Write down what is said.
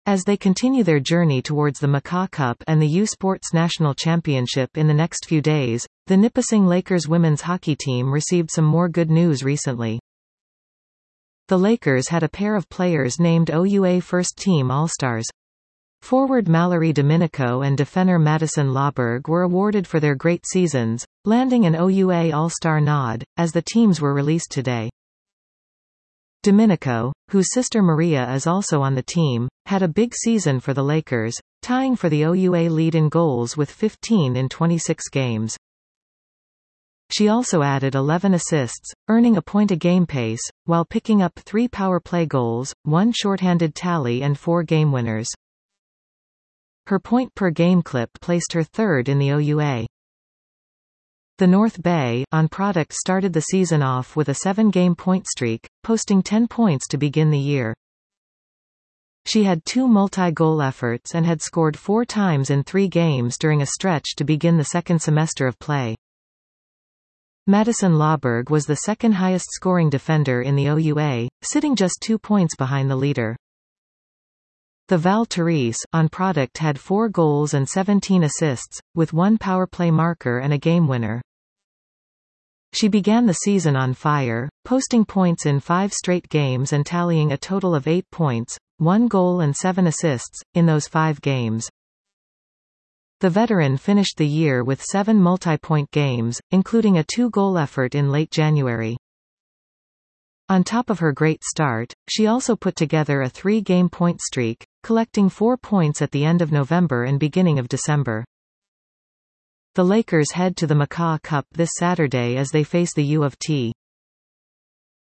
As they continue their journey towards the Maca Cup and the U Sports National Championship in the next few days, the Nipissing Lakers women's hockey team received some more good news recently. The Lakers had a pair of players named OUA First-Team All-Stars. Forward Mallory Domenico and defender Madison Lawberg were awarded for their great seasons, landing an OUA All-Star nod, as the teams were released today. Domenico, whose sister Maria is also on the team, had a big season for the Lakers, tying for the OUA lead in goals with 15 in 26 games. She also added 11 assists, earning a point-a-game pace, while picking up 3 power play goals, 1 shorthanded tally and 4 game winners. Her point-per-game clip placed her third in the OUA. The North Bay on product started the season off with a 7-game point streak, posting 10 points to begin the year. She had 2 multi-goal efforts and had scored 4 times in 3 games during a stretch to begin the second semester of play. Madison Lawberg was the second highest scoring defender in the OUA, sitting just 2 points behind the leader. The Val Therese on product had 4 goals and 17 assists, with 1 power play marker and a game winner. She began the season on fire, posting points in 5 straight games and tallying a total of 8 points, 1 goal and 7 assists, in those 5 games. The veteran finished the year with 7 multi-point games, including a 2-goal effort in late January. On top of her great start, she also put together a 3-game point streak, collecting 4 points at the end of November and beginning of December. The Lakers head to the Maca Cup this Saturday as they face the U of T.